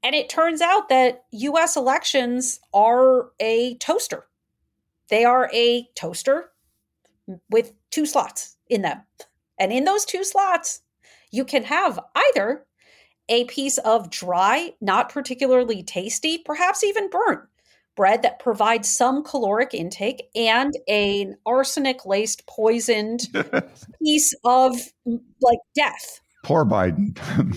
And it turns out that US elections are a toaster. They are a toaster with 2 slots in them. And in those 2 slots, you can have either a piece of dry, not particularly tasty, perhaps even burnt bread that provides some caloric intake, and an arsenic laced poisoned piece of like death. Poor Biden.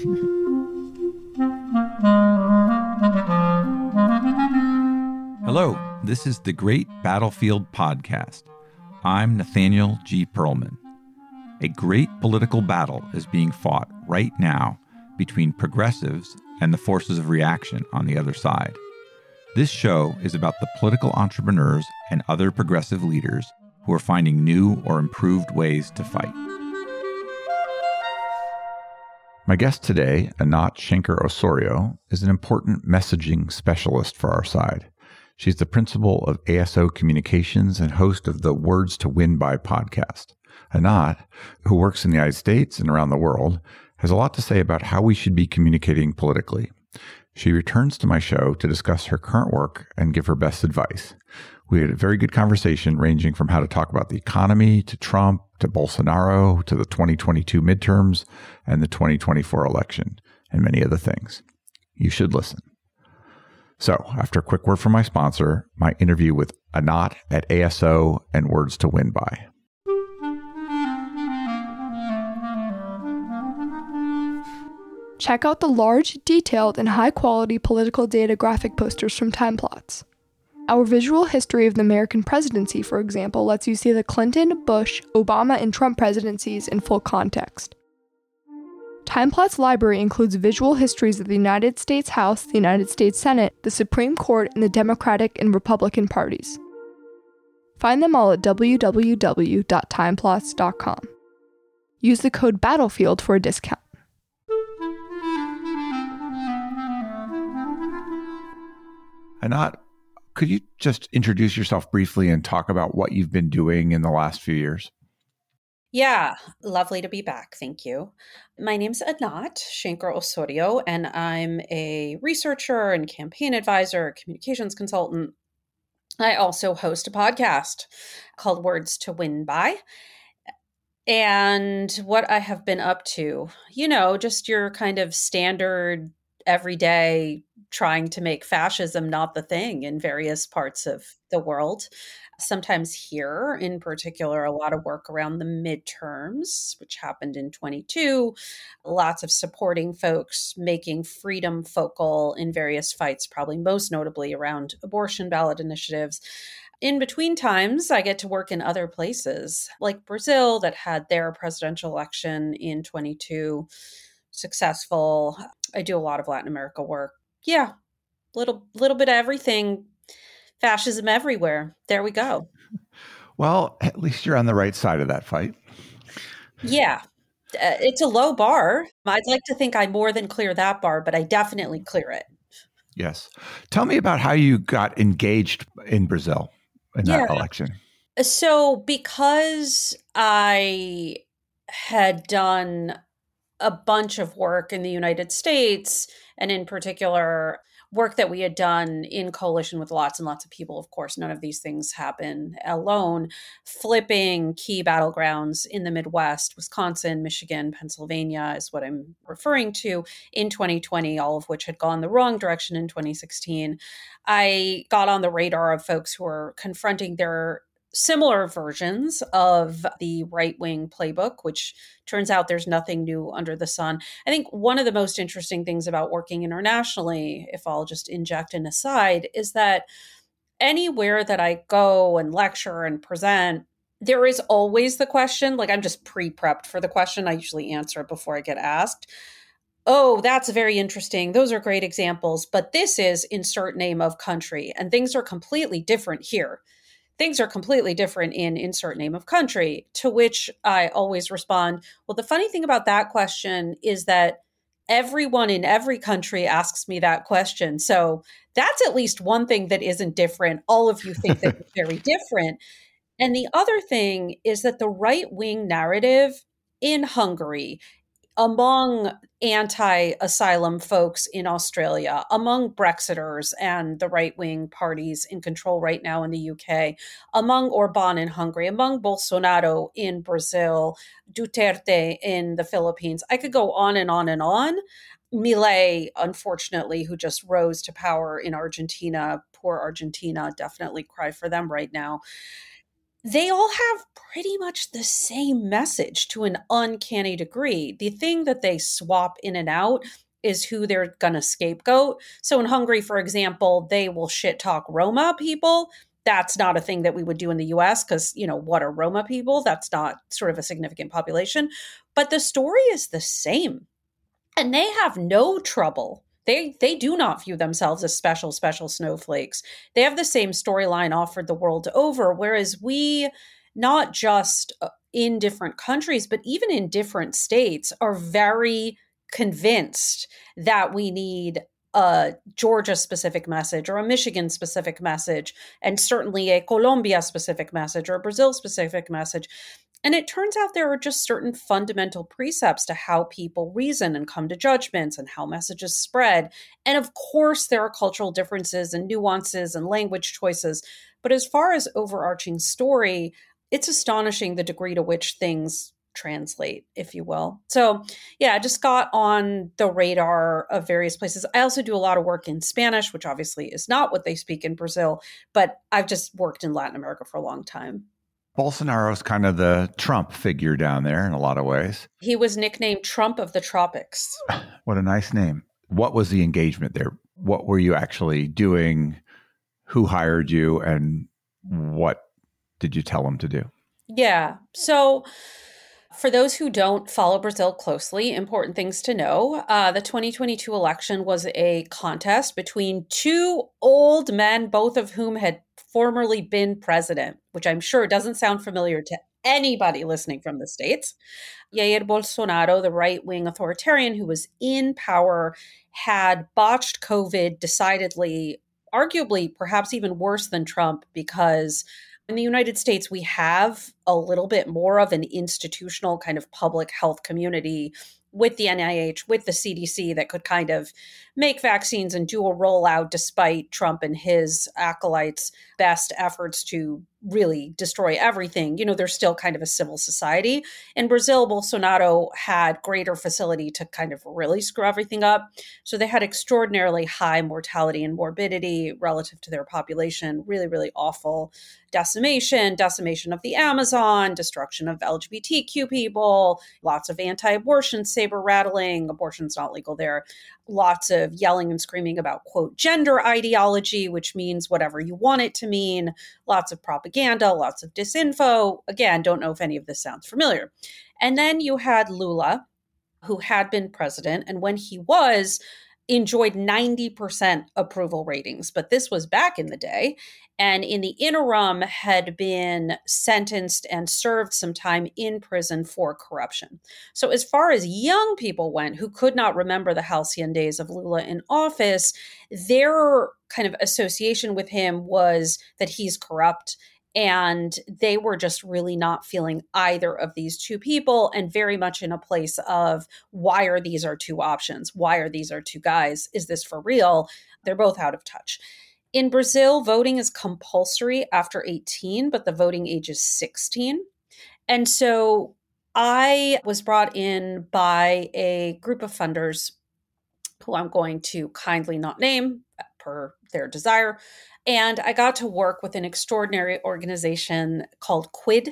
Hello, this is the Great Battlefield Podcast. I'm Nathaniel G. Pearlman. A great political battle is being fought right now between progressives and the forces of reaction on the other side. This show is about the political entrepreneurs and other progressive leaders who are finding new or improved ways to fight. My guest today, Anat Shenker-Osorio, is an important messaging specialist for our side. She's the principal of ASO Communications and host of the Words to Win By podcast. Anat, who works in the United States and around the world, has a lot to say about how we should be communicating politically. She returns to my show to discuss her current work and give her best advice. We had a very good conversation ranging from how to talk about the economy, to Trump, to Bolsonaro, to the 2022 midterms and the 2024 election, and many other things. You should listen. So, after a quick word from my sponsor, my interview with Anat at ASO and Words to Win By. Check out the large, detailed, and high-quality political data graphic posters from TimePlots. Our visual history of the American presidency, for example, lets you see the Clinton, Bush, Obama, and Trump presidencies in full context. TimePlots library includes visual histories of the United States House, the United States Senate, the Supreme Court, and the Democratic and Republican parties. Find them all at www.timeplots.com. Use the code BATTLEFIELD for a discount. Anat, could you just introduce yourself briefly and talk about what you've been doing in the last few years? Yeah, lovely to be back. Thank you. My name's Anat Shenker-Osorio, and I'm a researcher and campaign advisor, communications consultant. I also host a podcast called Words to Win By. And what I have been up to, just your kind of standard everyday trying to make fascism not the thing in various parts of the world. Sometimes here, in particular, a lot of work around the midterms, which happened in 22. Lots of supporting folks making freedom focal in various fights, probably most notably around abortion ballot initiatives. In between times, I get to work in other places, like Brazil, that had their presidential election in 22 successful. I do a lot of Latin America work. Yeah, little bit of everything. Fascism everywhere. There we go. Well, at least you're on the right side of that fight. Yeah. It's a low bar. I'd like to think I more than clear that bar, but I definitely clear it. Yes. Tell me about how you got engaged in Brazil in that election. So because I had done a bunch of work in the United States, and in particular, work that we had done in coalition with lots and lots of people. Of course, none of these things happen alone. Flipping key battlegrounds in the Midwest, Wisconsin, Michigan, Pennsylvania is what I'm referring to in 2020, all of which had gone the wrong direction in 2016. I got on the radar of folks who are confronting their similar versions of the right-wing playbook, which turns out there's nothing new under the sun. I think one of the most interesting things about working internationally, if I'll just inject an aside, is that anywhere that I go and lecture and present, there is always the question, like I'm just pre-prepped for the question. I usually answer it before I get asked. Oh, that's very interesting. Those are great examples, but this is insert name of country, and things are completely different here. Things are completely different in insert name of country, to which I always respond, well, the funny thing about that question is that everyone in every country asks me that question. So that's at least one thing that isn't different. All of you think that it's very different. And the other thing is that the right-wing narrative in Hungary, among anti-asylum folks in Australia, among Brexiters and the right-wing parties in control right now in the UK, among Orban in Hungary, among Bolsonaro in Brazil, Duterte in the Philippines. I could go on and on and on. Milei, unfortunately, who just rose to power in Argentina, poor Argentina, definitely cry for them right now. They all have pretty much the same message to an uncanny degree. The thing that they swap in and out is who they're going to scapegoat. So in Hungary, for example, they will shit talk Roma people. That's not a thing that we would do in the US because, what are Roma people? That's not sort of a significant population. But the story is the same. And they have no trouble. They do not view themselves as special snowflakes. They have the same storyline offered the world over, whereas we, not just in different countries, but even in different states, are very convinced that we need a Georgia specific message or a Michigan specific message, and certainly a Colombia specific message or a Brazil specific message. And it turns out there are just certain fundamental precepts to how people reason and come to judgments and how messages spread. And of course, there are cultural differences and nuances and language choices. But as far as overarching story, it's astonishing the degree to which things translate, if you will. So, yeah, I just got on the radar of various places. I also do a lot of work in Spanish, which obviously is not what they speak in Brazil, but I've just worked in Latin America for a long time. Bolsonaro's kind of the Trump figure down there in a lot of ways. He was nicknamed Trump of the Tropics. What a nice name. What was the engagement there? What were you actually doing? Who hired you? And what did you tell him to do? Yeah. So for those who don't follow Brazil closely, important things to know. The 2022 election was a contest between two old men, both of whom had formerly been president, which I'm sure doesn't sound familiar to anybody listening from the States. Jair Bolsonaro, the right-wing authoritarian who was in power, had botched COVID decidedly, arguably perhaps even worse than Trump, because in the United States, we have a little bit more of an institutional kind of public health community with the NIH, with the CDC that could kind of make vaccines and do a rollout despite Trump and his acolytes' best efforts to really destroy everything. There's still kind of a civil society. In Brazil, Bolsonaro had greater facility to kind of really screw everything up. So they had extraordinarily high mortality and morbidity relative to their population, really, really awful decimation of the Amazon, destruction of LGBTQ people, lots of anti-abortion saber rattling, abortion's not legal there, lots of yelling and screaming about, quote, gender ideology, which means whatever you want it to mean, lots of propaganda, lots of disinfo. Again, don't know if any of this sounds familiar. And then you had Lula, who had been president, and when he was, enjoyed 90% approval ratings. But this was back in the day. And in the interim had been sentenced and served some time in prison for corruption. So as far as young people went who could not remember the halcyon days of Lula in office, their kind of association with him was that he's corrupt. And they were just really not feeling either of these two people, and very much in a place of, why are these our two options? Why are these our two guys? Is this for real? They're both out of touch. In Brazil, voting is compulsory after 18, but the voting age is 16. And so I was brought in by a group of funders who I'm going to kindly not name per their desire. And I got to work with an extraordinary organization called QUID,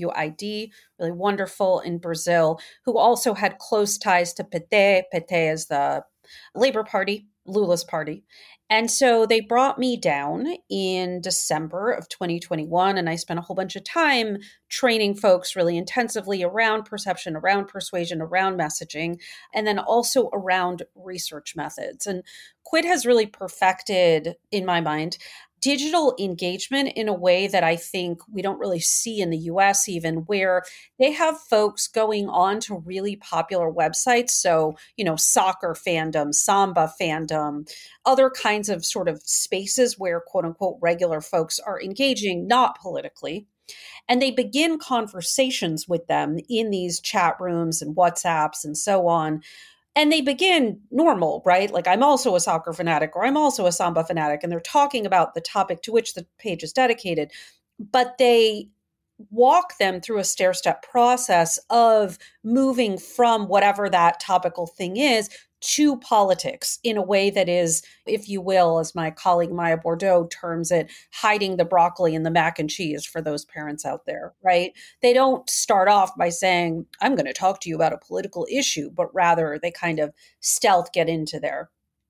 QUID, really wonderful in Brazil, who also had close ties to PT. PT is the Labor Party, Lula's party. And so they brought me down in December of 2021, and I spent a whole bunch of time training folks really intensively around perception, around persuasion, around messaging, and then also around research methods. And QUID has really perfected, in my mind, digital engagement in a way that I think we don't really see in the US even, where they have folks going on to really popular websites. So, soccer fandom, Samba fandom, other kinds of sort of spaces where, quote unquote, regular folks are engaging, not politically. And they begin conversations with them in these chat rooms and WhatsApps and so on. And they begin normal, right? Like, I'm also a soccer fanatic, or I'm also a samba fanatic. And they're talking about the topic to which the page is dedicated. But they walk them through a stair-step process of moving from whatever that topical thing is to politics in a way that is, if you will, as my colleague Maya Bordeaux terms it, hiding the broccoli and the mac and cheese for those parents out there, right? They don't start off by saying, I'm going to talk to you about a political issue, but rather they kind of stealth get into there.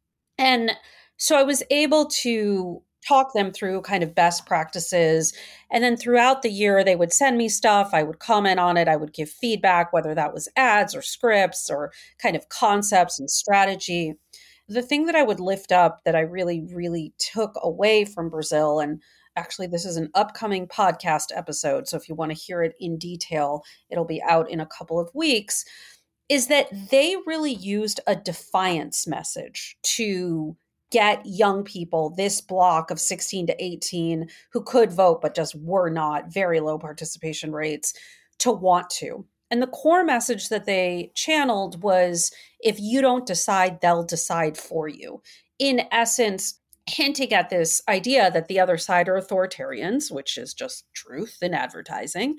And so I was able to talk them through kind of best practices. And then throughout the year, they would send me stuff. I would comment on it. I would give feedback, whether that was ads or scripts or kind of concepts and strategy. The thing that I would lift up that I really, really took away from Brazil, and actually, this is an upcoming podcast episode. So if you want to hear it in detail, it'll be out in a couple of weeks, is that they really used a defiance message to get young people, this block of 16 to 18 who could vote but just were not, very low participation rates, to want to. And the core message that they channeled was, if you don't decide, they'll decide for you. In essence, hinting at this idea that the other side are authoritarians, which is just truth in advertising,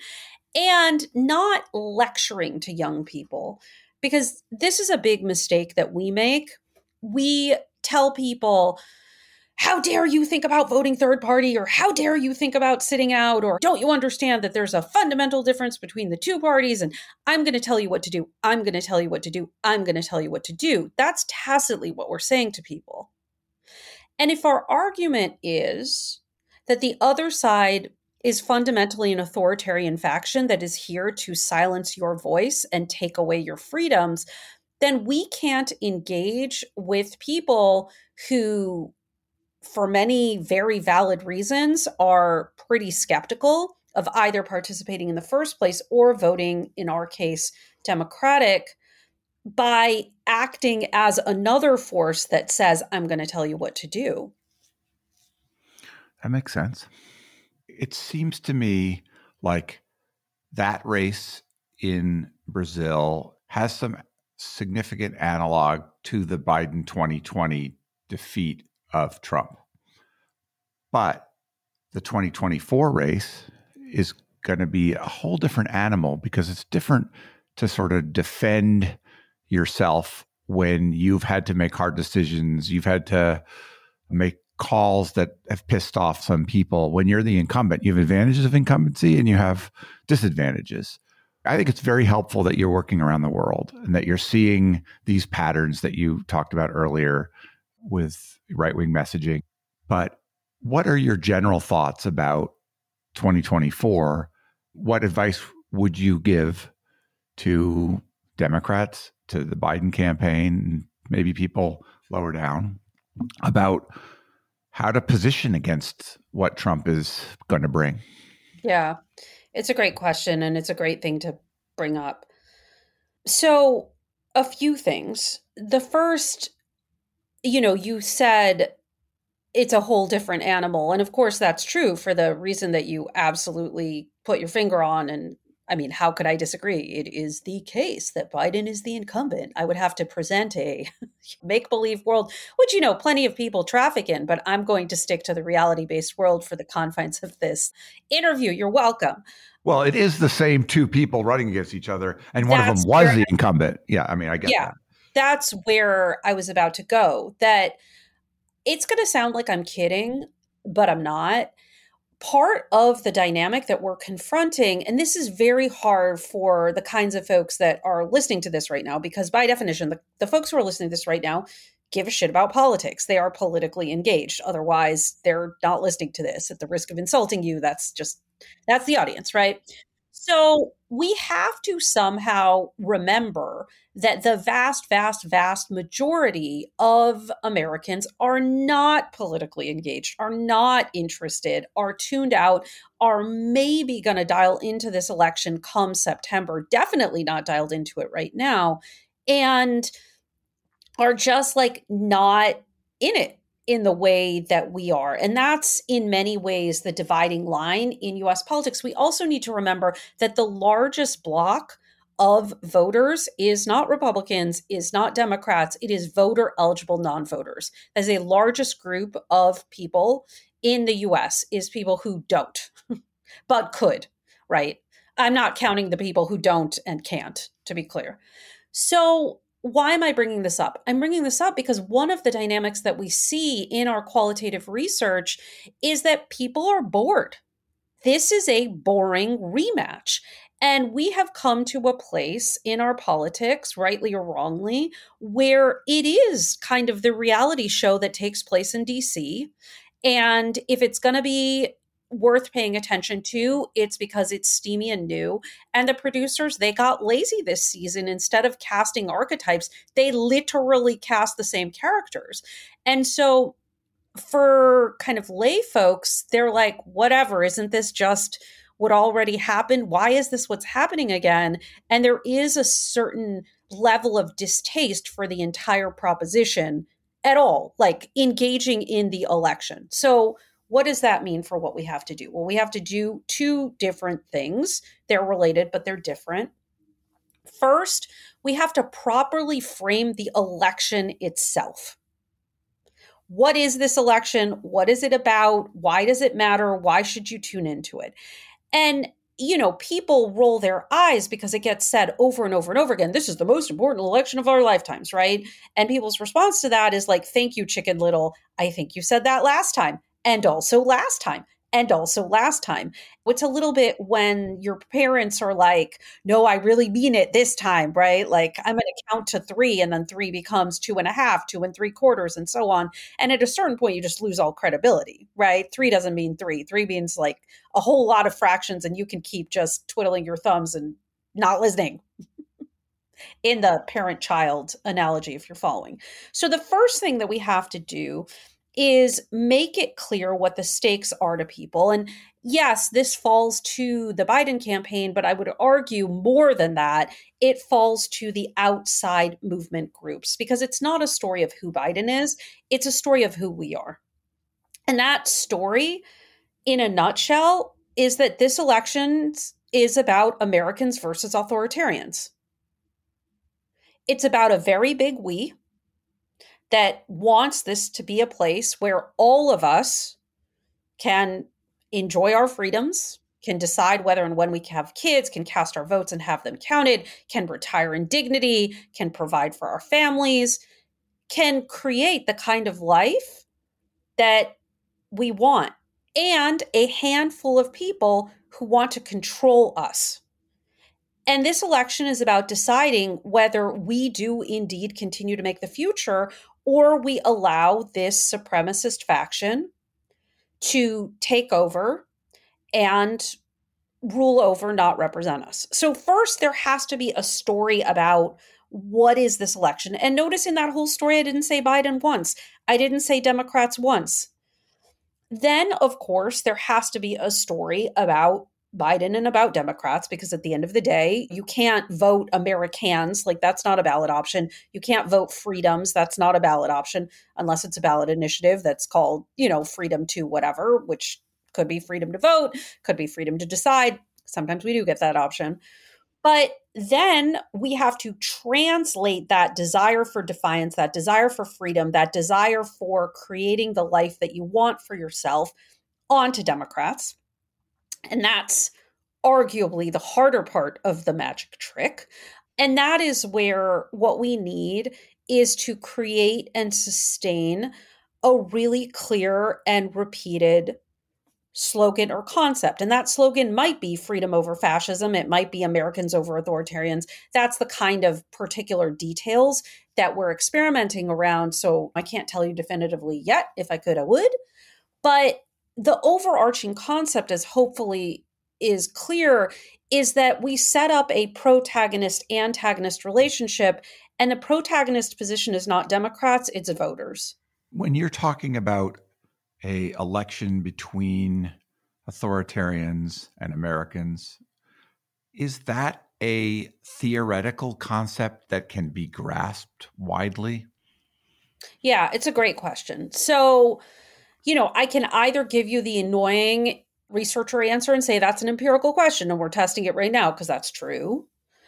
and not lecturing to young people, because this is a big mistake that we make. We tell people, how dare you think about voting third party, or how dare you think about sitting out, or don't you understand that there's a fundamental difference between the two parties, and I'm going to tell you what to do. I'm going to tell you what to do. I'm going to tell you what to do. That's tacitly what we're saying to people. And if our argument is that the other side is fundamentally an authoritarian faction that is here to silence your voice and take away your freedoms, then we can't engage with people who, for many very valid reasons, are pretty skeptical of either participating in the first place or voting, in our case, Democratic, by acting as another force that says, I'm going to tell you what to do. That makes sense. It seems to me like that race in Brazil has some significant analog to the Biden 2020 defeat of Trump. But the 2024 race is going to be a whole different animal, because it's different to sort of defend yourself when you've had to make hard decisions. You've had to make calls that have pissed off some people. When you're the incumbent, you have advantages of incumbency and you have disadvantages. I think it's very helpful that you're working around the world and that you're seeing these patterns that you talked about earlier with right-wing messaging. But what are your general thoughts about 2024? What advice would you give to Democrats, to the Biden campaign, maybe people lower down, about how to position against what Trump is going to bring? Yeah, it's a great question, and it's a great thing to bring up. So, a few things. The first, you said it's a whole different animal. And of course, that's true for the reason that you absolutely put your finger on. And I mean, how could I disagree? It is the case that Biden is the incumbent. I would have to present a make-believe world, which, plenty of people traffic in, but I'm going to stick to the reality-based world for the confines of this interview. You're welcome. Well, it is the same two people running against each other, and one of them was the incumbent. Yeah, I mean, I get that. That's where I was about to go, that it's going to sound like I'm kidding, but I'm not. Part of the dynamic that we're confronting, and this is very hard for the kinds of folks that are listening to this right now, because by definition, the folks who are listening to this right now give a shit about politics. They are politically engaged. Otherwise, they're not listening to this. At the risk of insulting you, that's the audience, right? So we have to somehow remember that the vast, vast, vast majority of Americans are not politically engaged, are not interested, are tuned out, are maybe going to dial into this election come September, definitely not dialed into it right now, and are just like not in it. in the way that we are. And that's in many ways the dividing line in US politics. We also need to remember that the largest block of voters is not Republicans, is not Democrats, it is voter eligible non-voters. As a largest group of people in the US is people who don't, but could, right? I'm not counting the people who don't and can't, to be clear. So, why am I bringing this up? I'm bringing this up because one of the dynamics that we see in our qualitative research is that people are bored. This is a boring rematch. And we have come to a place in our politics, rightly or wrongly, where it is kind of the reality show that takes place in DC. And if it's going to be worth paying attention to, it's because it's steamy and new. And the producers, they got lazy this season. Instead of casting archetypes, they literally cast the same characters. And so for kind of lay folks, they're like, whatever, isn't this just what already happened? Why is this what's happening again? And there is a certain level of distaste for the entire proposition at all, like engaging in the election. So, what does that mean for what we have to do? Well, we have to do two different things. They're related, but they're different. First, we have to properly frame the election itself. What is this election? What is it about? Why does it matter? Why should you tune into it? And, people roll their eyes because it gets said over and over and over again, this is the most important election of our lifetimes, right? And people's response to that is like, thank you, Chicken Little. I think you said that last time. And also last time. And also last time. It's a little bit when your parents are like, no, I really mean it this time, right? Like, I'm going to count to 3, and then 3 becomes 2.5, 2 3/4, and so on. And at a certain point, you just lose all credibility, right? 3 doesn't mean 3. 3 means like a whole lot of fractions, and you can keep just twiddling your thumbs and not listening in the parent-child analogy, if you're following. So the first thing that we have to do is make it clear what the stakes are to people. And yes, this falls to the Biden campaign, but I would argue more than that, it falls to the outside movement groups, because it's not a story of who Biden is, it's a story of who we are. And that story, in a nutshell, is that this election is about Americans versus authoritarians. It's about a very big we that wants this to be a place where all of us can enjoy our freedoms, can decide whether and when we can have kids, can cast our votes and have them counted, can retire in dignity, can provide for our families, can create the kind of life that we want, and a handful of people who want to control us. And this election is about deciding whether we do indeed continue to make the future, or we allow this supremacist faction to take over and rule over, not represent us. So first, there has to be a story about what is this election. And notice in that whole story, I didn't say Biden once. I didn't say Democrats once. Then, of course, there has to be a story about Biden and about Democrats, because at the end of the day, you can't vote Americans, like that's not a ballot option. You can't vote freedoms, that's not a ballot option, unless it's a ballot initiative that's called, freedom to whatever, which could be freedom to vote, could be freedom to decide. Sometimes we do get that option. But then we have to translate that desire for defiance, that desire for freedom, that desire for creating the life that you want for yourself onto Democrats. And that's arguably the harder part of the magic trick. And that is where what we need is to create and sustain a really clear and repeated slogan or concept. And that slogan might be freedom over fascism. It might be Americans over authoritarians. That's the kind of particular details that we're experimenting around. So I can't tell you definitively yet. If I could, I would. But the overarching concept, as hopefully is clear, is that we set up a protagonist-antagonist relationship, and the protagonist position is not Democrats, it's voters. When you're talking about a election between authoritarians and Americans, is that a theoretical concept that can be grasped widely? Yeah, it's a great question. So, I can either give you the annoying researcher answer and say that's an empirical question and we're testing it right now because that's true.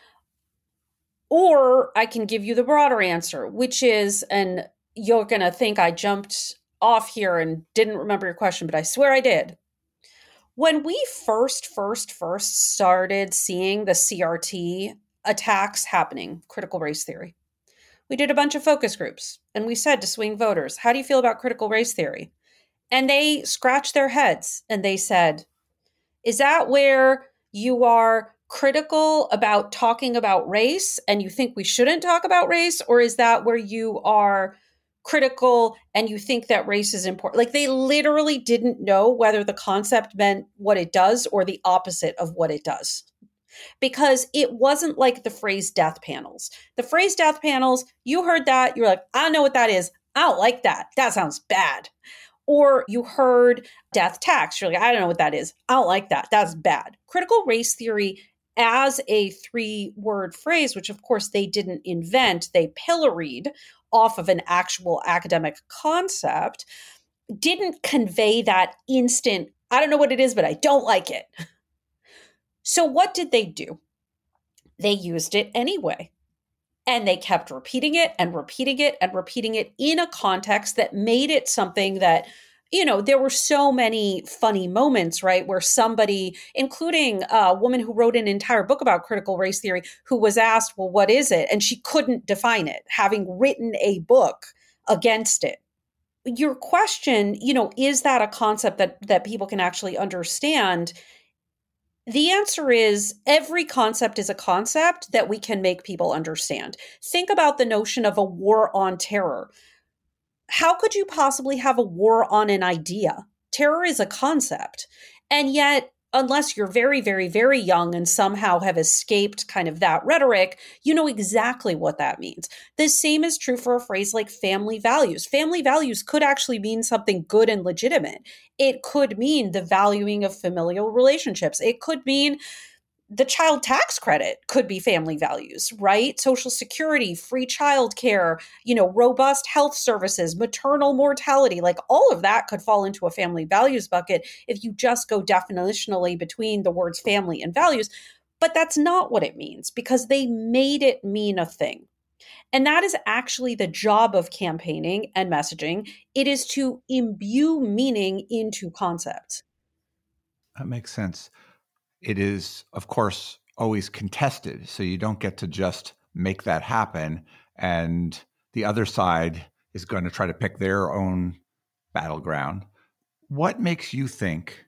Or I can give you the broader answer, which is, and you're going to think I jumped off here and didn't remember your question, but I swear I did. When we first started seeing the CRT attacks happening, critical race theory, we did a bunch of focus groups and we said to swing voters, how do you feel about critical race theory? And they scratched their heads and they said, is that where you are critical about talking about race and you think we shouldn't talk about race? Or is that where you are critical and you think that race is important? Like they literally didn't know whether the concept meant what it does or the opposite of what it does. Because it wasn't like the phrase death panels. The phrase death panels, you heard that, you're like, I don't know what that is. I don't like that. That sounds bad. Or you heard death tax. You're like, I don't know what that is. I don't like that. That's bad. Critical race theory as a 3-word phrase, which of course they didn't invent, they pilloried off of an actual academic concept, didn't convey that instant, I don't know what it is, but I don't like it. So what did they do? They used it anyway. And they kept repeating it and repeating it and repeating it in a context that made it something that, there were so many funny moments, right? Where somebody, including a woman who wrote an entire book about critical race theory, who was asked, well, what is it? And she couldn't define it, having written a book against it. Your question, is that a concept that people can actually understand? The answer is every concept is a concept that we can make people understand. Think about the notion of a war on terror. How could you possibly have a war on an idea? Terror is a concept. And yet, unless you're very, very, very young and somehow have escaped kind of that rhetoric, you know exactly what that means. The same is true for a phrase like family values. Family values could actually mean something good and legitimate. It could mean the valuing of familial relationships. It could mean the child tax credit could be family values, right? Social security, free childcare, robust health services, maternal mortality, like all of that could fall into a family values bucket if you just go definitionally between the words family and values. But that's not what it means because they made it mean a thing. And that is actually the job of campaigning and messaging. It is to imbue meaning into concepts. That makes sense. It is, of course, always contested. So you don't get to just make that happen. And the other side is going to try to pick their own battleground. What makes you think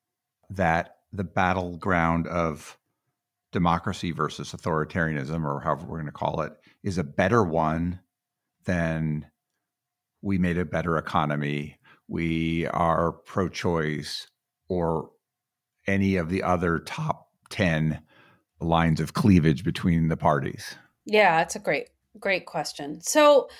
that the battleground of democracy versus authoritarianism, or however we're going to call it, is a better one than we made a better economy, we are pro-choice, or any of the other top 10 lines of cleavage between the parties? Yeah, it's a great question. So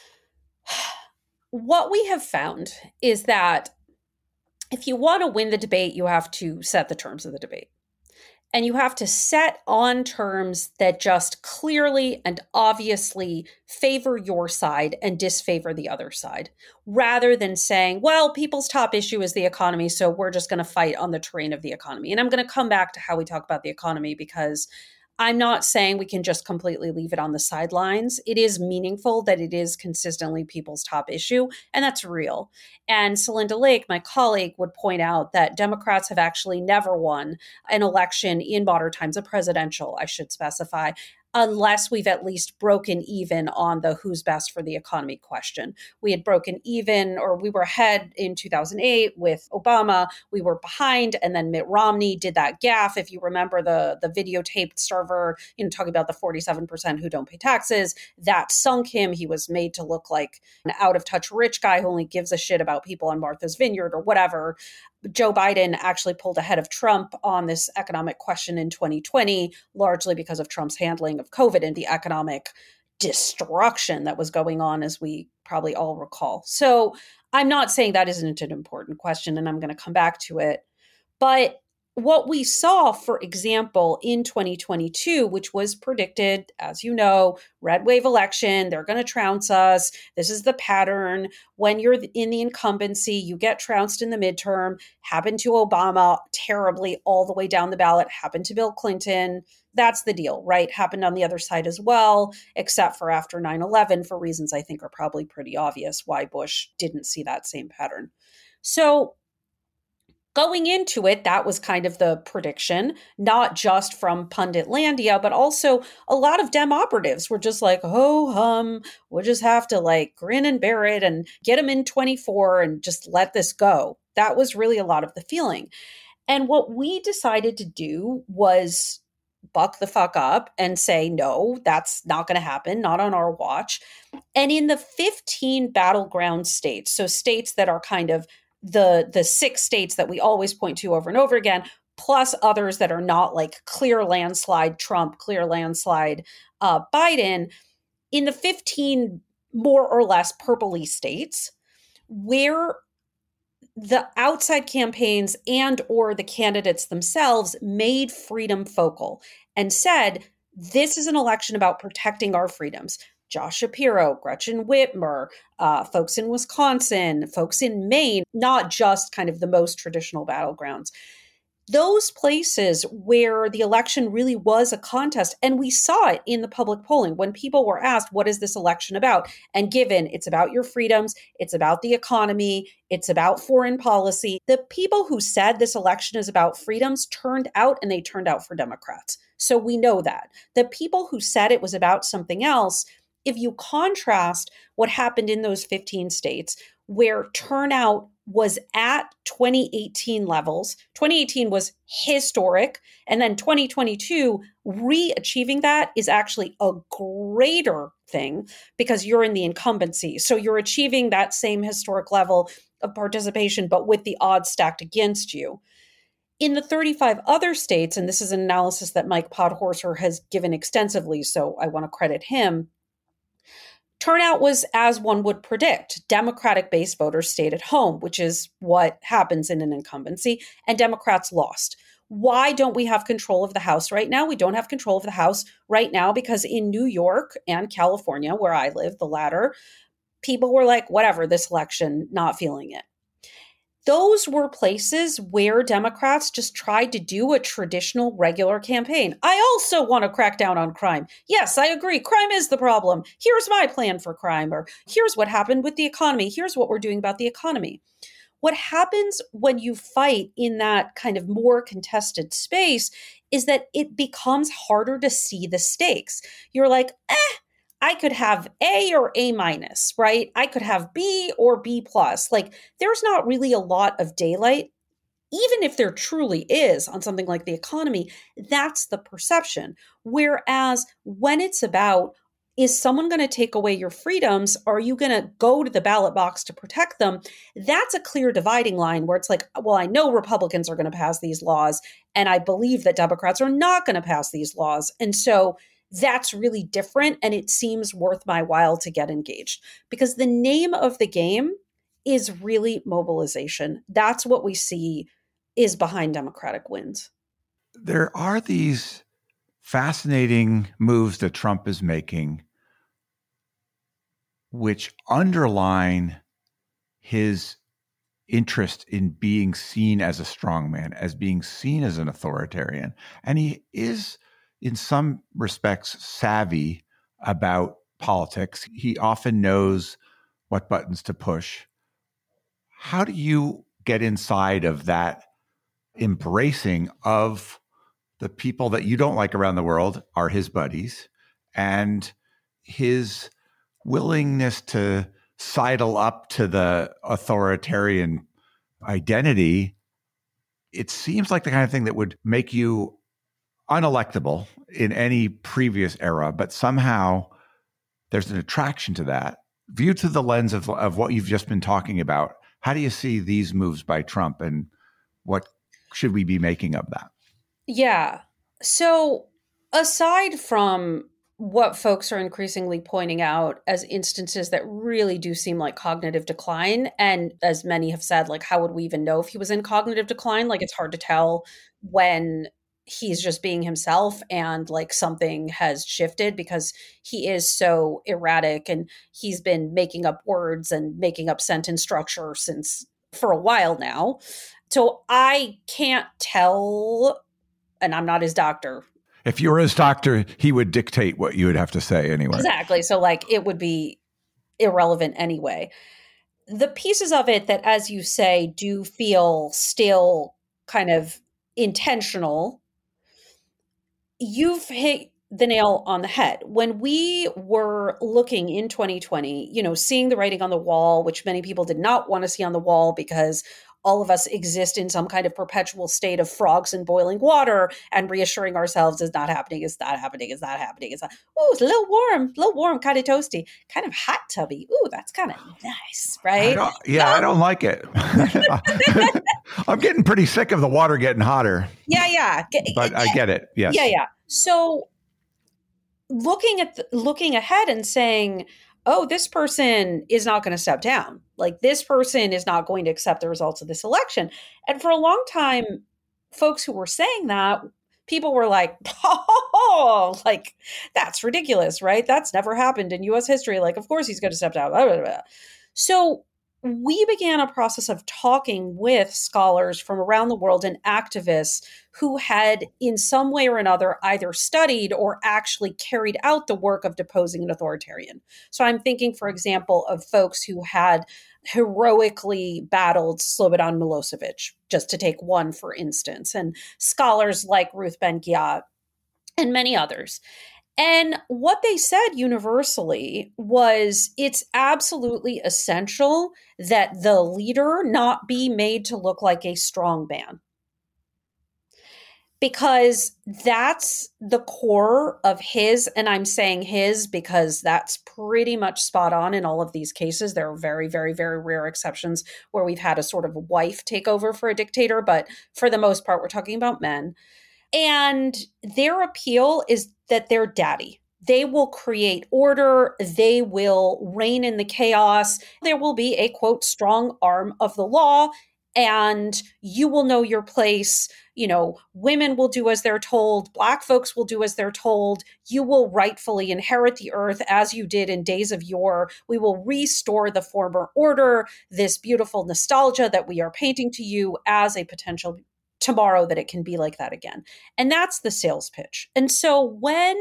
what we have found is that if you want to win the debate, you have to set the terms of the debate. And you have to set on terms that just clearly and obviously favor your side and disfavor the other side, rather than saying, well, people's top issue is the economy, so we're just going to fight on the terrain of the economy. And I'm going to come back to how we talk about the economy because I'm not saying we can just completely leave it on the sidelines. It is meaningful that it is consistently people's top issue, and that's real. And Celinda Lake, my colleague, would point out that Democrats have actually never won an election in modern times, a presidential, I should specify, unless we've at least broken even on the who's best for the economy question. We had broken even, or we were ahead in 2008 with Obama. We were behind, and then Mitt Romney did that gaffe. If you remember the videotaped server, talking about the 47% who don't pay taxes, that sunk him. He was made to look like an out-of-touch rich guy who only gives a shit about people on Martha's Vineyard or whatever. Joe Biden actually pulled ahead of Trump on this economic question in 2020, largely because of Trump's handling of COVID and the economic destruction that was going on, as we probably all recall. So I'm not saying that isn't an important question, and I'm going to come back to it. But what we saw, for example, in 2022, which was predicted, as you know, red wave election, they're going to trounce us. This is the pattern. When you're in the incumbency, you get trounced in the midterm. Happened to Obama terribly all the way down the ballot, happened to Bill Clinton. That's the deal, right? Happened on the other side as well, except for after 9/11, for reasons I think are probably pretty obvious why Bush didn't see that same pattern. So going into it, that was kind of the prediction, not just from Punditlandia, but also a lot of Dem operatives were just like, oh, we'll just have to like grin and bear it and get them in 24 and just let this go. That was really a lot of the feeling. And what we decided to do was buck the fuck up and say, no, that's not going to happen, not on our watch. And in the 15 battleground states, so states that are kind of the 6 states that we always point to over and over again, plus others that are not like clear landslide Trump, clear landslide Biden, in the 15 more or less purpley states where the outside campaigns and or the candidates themselves made freedom focal and said, this is an election about protecting our freedoms. Josh Shapiro, Gretchen Whitmer, folks in Wisconsin, folks in Maine, not just kind of the most traditional battlegrounds. Those places where the election really was a contest, and we saw it in the public polling when people were asked, what is this election about? And given it's about your freedoms, it's about the economy, it's about foreign policy, the people who said this election is about freedoms turned out, and they turned out for Democrats. So we know that. The people who said it was about something else, if you contrast what happened in those 15 states where turnout was at 2018 levels, 2018 was historic, and then 2022, re-achieving that is actually a greater thing because you're in the incumbency. So you're achieving that same historic level of participation, but with the odds stacked against you. In the 35 other states, and this is an analysis that Mike Podhorser has given extensively, so I want to credit him, turnout was as one would predict. Democratic-based voters stayed at home, which is what happens in an incumbency, and Democrats lost. Why don't we have control of the House right now? We don't have control of the House right now because in New York and California, where I live, the latter, people were like, whatever, this election, not feeling it. Those were places where Democrats just tried to do a traditional regular campaign. I also want to crack down on crime. Yes, I agree. Crime is the problem. Here's my plan for crime, or here's what happened with the economy. Here's what we're doing about the economy. What happens when you fight in that kind of more contested space is that it becomes harder to see the stakes. You're like, I could have A or A minus, right? I could have B or B plus. Like there's not really a lot of daylight, even if there truly is on something like the economy. That's the perception. Whereas when it's about, is someone going to take away your freedoms? Are you going to go to the ballot box to protect them? That's a clear dividing line where it's like, well, I know Republicans are going to pass these laws, and I believe that Democrats are not going to pass these laws. And so that's really different, and it seems worth my while to get engaged because the name of the game is really mobilization. That's what we see is behind Democratic wins. There are these fascinating moves that Trump is making, which underline his interest in being seen as a strongman, as being seen as an authoritarian. And he is, in some respects, savvy about politics. He often knows what buttons to push. How do you get inside of that embracing of the people that you don't like around the world are his buddies, and his willingness to sidle up to the authoritarian identity? It seems like the kind of thing that would make you unelectable in any previous era, but somehow there's an attraction to that. Viewed through the lens of what you've just been talking about, how do you see these moves by Trump, and what should we be making of that? Yeah. So aside from what folks are increasingly pointing out as instances that really do seem like cognitive decline. And as many have said, like, how would we even know if he was in cognitive decline? Like, it's hard to tell when he's just being himself and like something has shifted, because he is so erratic and he's been making up words and making up sentence structure since for a while now. So I can't tell, and I'm not his doctor. If you were his doctor, he would dictate what you would have to say anyway. Exactly. So like it would be irrelevant anyway. The pieces of it that, as you say, do feel still kind of intentional, you've hit the nail on the head. When we were looking in 2020, seeing the writing on the wall, which many people did not want to see on the wall because all of us exist in some kind of perpetual state of frogs in boiling water, and reassuring ourselves is not happening, is not happening, is not happening. It's it's a little warm, kind of toasty, kind of hot tubby. Ooh, that's kind of nice, right? I don't like it. I'm getting pretty sick of the water getting hotter. Yeah. But I get it. Yes. Yeah. So looking ahead and saying, oh, this person is not going to step down. Like, this person is not going to accept the results of this election. And for a long time, folks who were saying that, people were like, oh, like, that's ridiculous, right? That's never happened in US history. Like, of course he's going to step down. Blah, blah, blah. So we began a process of talking with scholars from around the world and activists who had in some way or another either studied or actually carried out the work of deposing an authoritarian. So I'm thinking, for example, of folks who had heroically battled Slobodan Milosevic, just to take one, for instance, and scholars like Ruth Ben-Ghiat and many others. And what they said universally was it's absolutely essential that the leader not be made to look like a strong man, because that's the core of his, and I'm saying his because that's pretty much spot on in all of these cases. There are very, very, very rare exceptions where we've had a sort of wife take over for a dictator, but for the most part, we're talking about men. And their appeal is that they're daddy. They will create order. They will reign in the chaos. There will be a, quote, strong arm of the law, and you will know your place. Women will do as they're told. Black folks will do as they're told. You will rightfully inherit the earth as you did in days of yore. We will restore the former order, this beautiful nostalgia that we are painting to you as a potential tomorrow that it can be like that again. And that's the sales pitch. And so when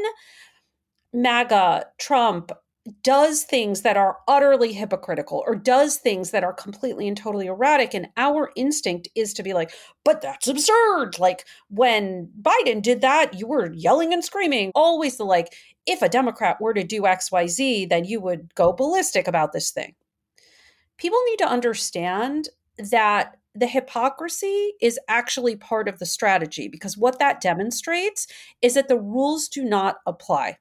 MAGA, Trump, does things that are utterly hypocritical or does things that are completely and totally erratic, and our instinct is to be like, but that's absurd. Like, when Biden did that, you were yelling and screaming. Always the like, if a Democrat were to do XYZ, then you would go ballistic about this thing. People need to understand that the hypocrisy is actually part of the strategy, because what that demonstrates is that the rules do not apply.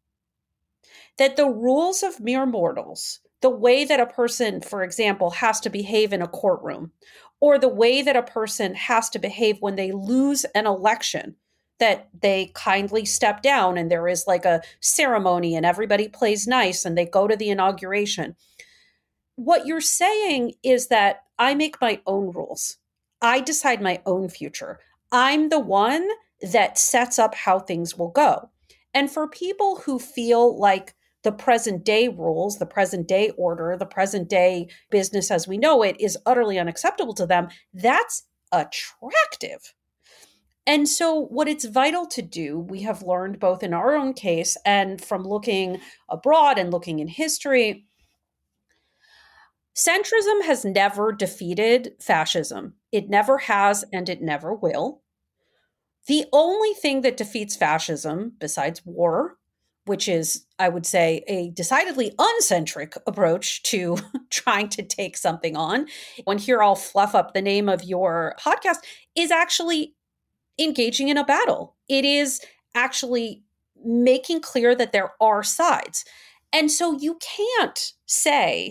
That the rules of mere mortals, the way that a person, for example, has to behave in a courtroom, or the way that a person has to behave when they lose an election, that they kindly step down and there is like a ceremony and everybody plays nice and they go to the inauguration. What you're saying is that I make my own rules. I decide my own future. I'm the one that sets up how things will go. And for people who feel like the present day rules, the present day order, the present day business as we know it is utterly unacceptable to them, that's attractive. And so what it's vital to do, we have learned both in our own case and from looking abroad and looking in history, centrism has never defeated fascism. It never has, and it never will. The only thing that defeats fascism, besides war, which is, I would say, a decidedly uncentric approach to trying to take something on, when here I'll fluff up the name of your podcast, is actually engaging in a battle. It is actually making clear that there are sides. And so you can't say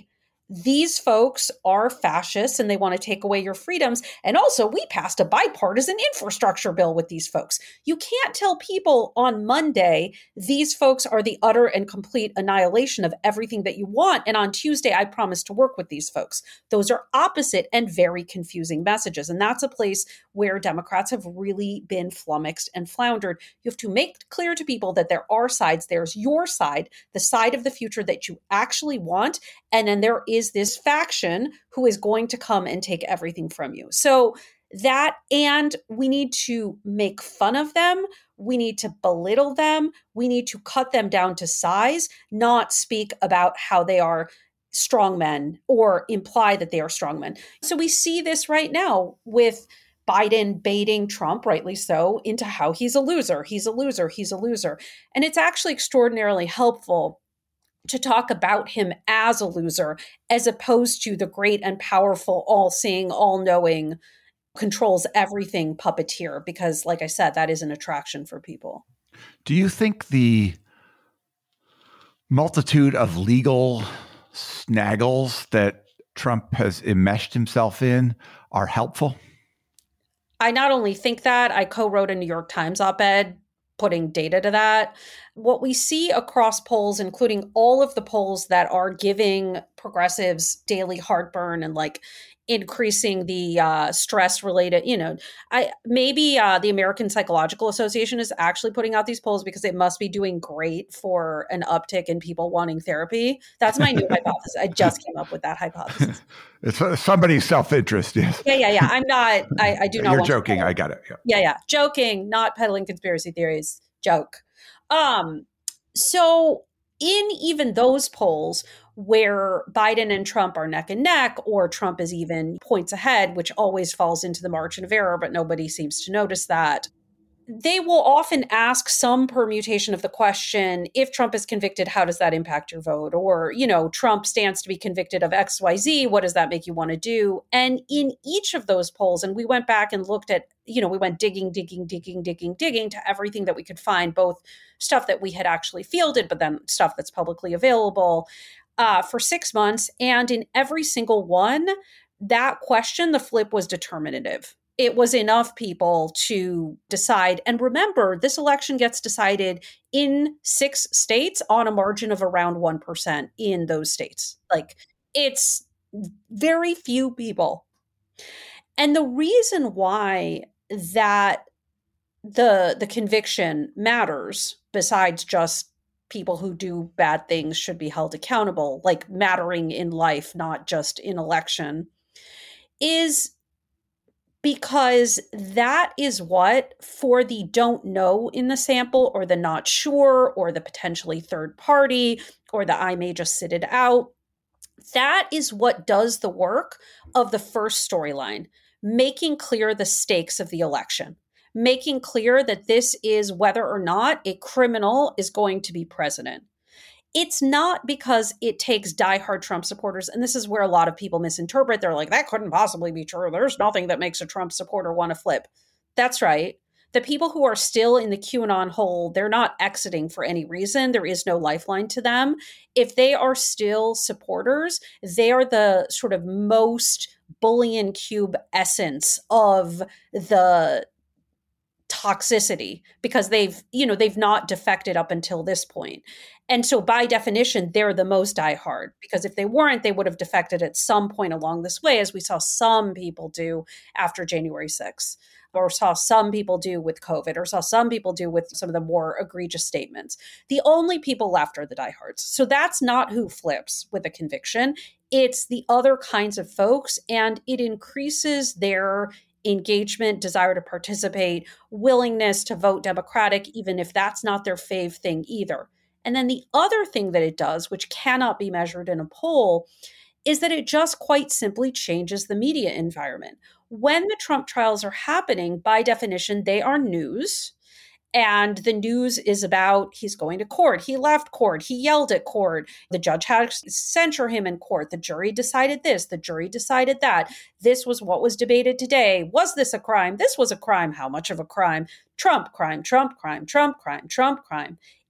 these folks are fascists and they want to take away your freedoms. And also, we passed a bipartisan infrastructure bill with these folks. You can't tell people on Monday, these folks are the utter and complete annihilation of everything that you want. And on Tuesday, I promise to work with these folks. Those are opposite and very confusing messages. And that's a place where Democrats have really been flummoxed and floundered. You have to make clear to people that there are sides. There's your side, the side of the future that you actually want. And then there is this faction who is going to come and take everything from you. So that, and we need to make fun of them. We need to belittle them. We need to cut them down to size, not speak about how they are strongmen or imply that they are strongmen. So we see this right now with Biden baiting Trump, rightly so, into how he's a loser. He's a loser. He's a loser. And it's actually extraordinarily helpful to talk about him as a loser, as opposed to the great and powerful, all-seeing, all-knowing, controls everything puppeteer, because like I said, that is an attraction for people. Do you think the multitude of legal snaggles that Trump has enmeshed himself in are helpful? I not only think that, I co-wrote a New York Times op-ed putting data to that. What we see across polls, including all of the polls that are giving progressives daily heartburn and like increasing the stress related, the American Psychological Association is actually putting out these polls because it must be doing great for an uptick in people wanting therapy. That's my new hypothesis. I just came up with that hypothesis. It's somebody's self-interest. Yes. Yeah. I'm not, I do not. You're joking. I got it. Yeah. Joking, not peddling conspiracy theories. Joke. So in even those polls where Biden and Trump are neck and neck, or Trump is even points ahead, which always falls into the margin of error, but nobody seems to notice that, they will often ask some permutation of the question, if Trump is convicted, how does that impact your vote? Or, Trump stands to be convicted of XYZ, what does that make you want to do? And in each of those polls, and we went back and looked at, we went digging to everything that we could find, both stuff that we had actually fielded, but then stuff that's publicly available for 6 months. And in every single one, that question, the flip was determinative. It was enough people to decide. And remember, this election gets decided in 6 states on a margin of around 1% in those states. Like, it's very few people. And the reason why that the conviction matters, besides just people who do bad things should be held accountable, like mattering in life, not just in election, is because that is what, for the don't know in the sample, or the not sure, or the potentially third party, or the I may just sit it out, that is what does the work of the first storyline, making clear the stakes of the election, making clear that this is whether or not a criminal is going to be president. It's not because it takes diehard Trump supporters, and this is where a lot of people misinterpret. They're like, that couldn't possibly be true. There's nothing that makes a Trump supporter want to flip. That's right. The people who are still in the QAnon hole, they're not exiting for any reason. There is no lifeline to them. If they are still supporters, they are the sort of most bullion cube essence of the toxicity, because they've not defected up until this point. And so by definition, they're the most diehard, because if they weren't, they would have defected at some point along this way, as we saw some people do after January 6th, or saw some people do with COVID, or saw some people do with some of the more egregious statements. The only people left are the diehards. So that's not who flips with a conviction. It's the other kinds of folks, and it increases their engagement, desire to participate, willingness to vote Democratic, even if that's not their fave thing either. And then the other thing that it does, which cannot be measured in a poll, is that it just quite simply changes the media environment. When the Trump trials are happening, by definition, they are news. And the news is about he's going to court. He left court. He yelled at court. The judge had to censure him in court. The jury decided this. The jury decided that. This was what was debated today. Was this a crime? This was a crime. How much of a crime? Trump crime, Trump crime, Trump crime, Trump crime.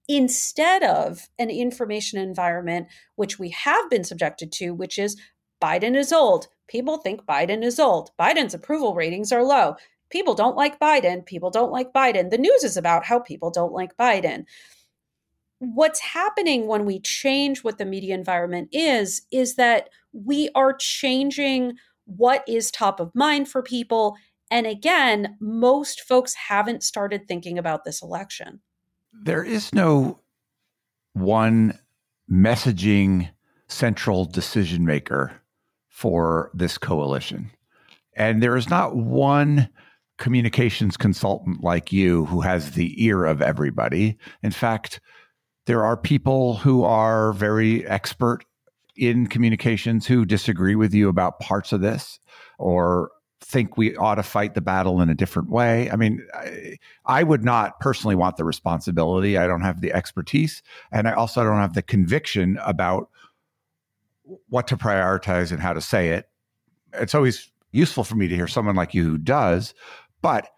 instead of an information environment, which we have been subjected to, which is Biden is old. People think Biden is old. Biden's approval ratings are low. People don't like Biden. People don't like Biden. The news is about how people don't like Biden. What's happening when we change what the media environment is that we are changing what is top of mind for people. And again, most folks haven't started thinking about this election. There is no one messaging central decision maker for this coalition. And there is not one communications consultant like you who has the ear of everybody. In fact, there are people who are very expert in communications who disagree with you about parts of this or think we ought to fight the battle in a different way. I mean, I would not personally want the responsibility. I don't have the expertise, and I also don't have the conviction about what to prioritize and how to say it. It's always useful for me to hear someone like you who does, but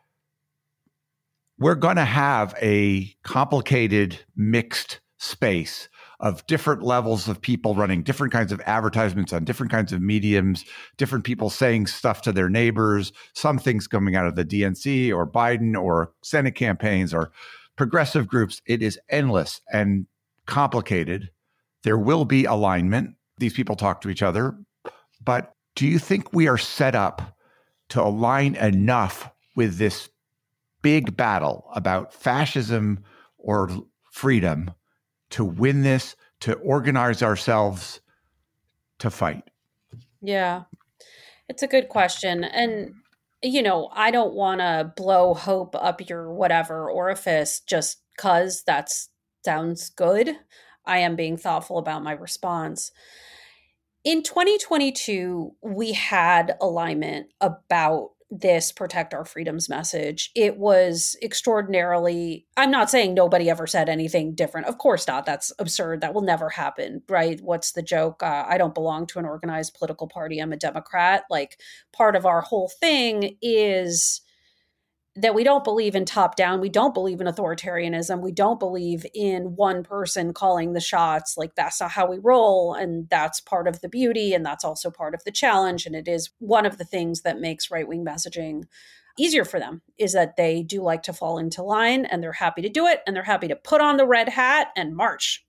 we're going to have a complicated, mixed space of different levels of people running different kinds of advertisements on different kinds of mediums, different people saying stuff to their neighbors, some things coming out of the DNC or Biden or Senate campaigns or progressive groups. It is endless and complicated. There will be alignment. These people talk to each other. But do you think we are set up to align enough with this big battle about fascism or freedom to win this, to organize ourselves to fight? Yeah, it's a good question. And, I don't want to blow hope up your whatever orifice just because that sounds good. I am being thoughtful about my response. In 2022, we had alignment about this protect our freedoms message. It was extraordinarily, I'm not saying nobody ever said anything different. Of course not. That's absurd. That will never happen, right? What's the joke? I don't belong to an organized political party. I'm a Democrat. Like, part of our whole thing is that we don't believe in top down. We don't believe in authoritarianism. We don't believe in one person calling the shots. Like, that's not how we roll. And that's part of the beauty. And that's also part of the challenge. And it is one of the things that makes right-wing messaging easier for them, is that they do like to fall into line, and they're happy to do it. And they're happy to put on the red hat and march.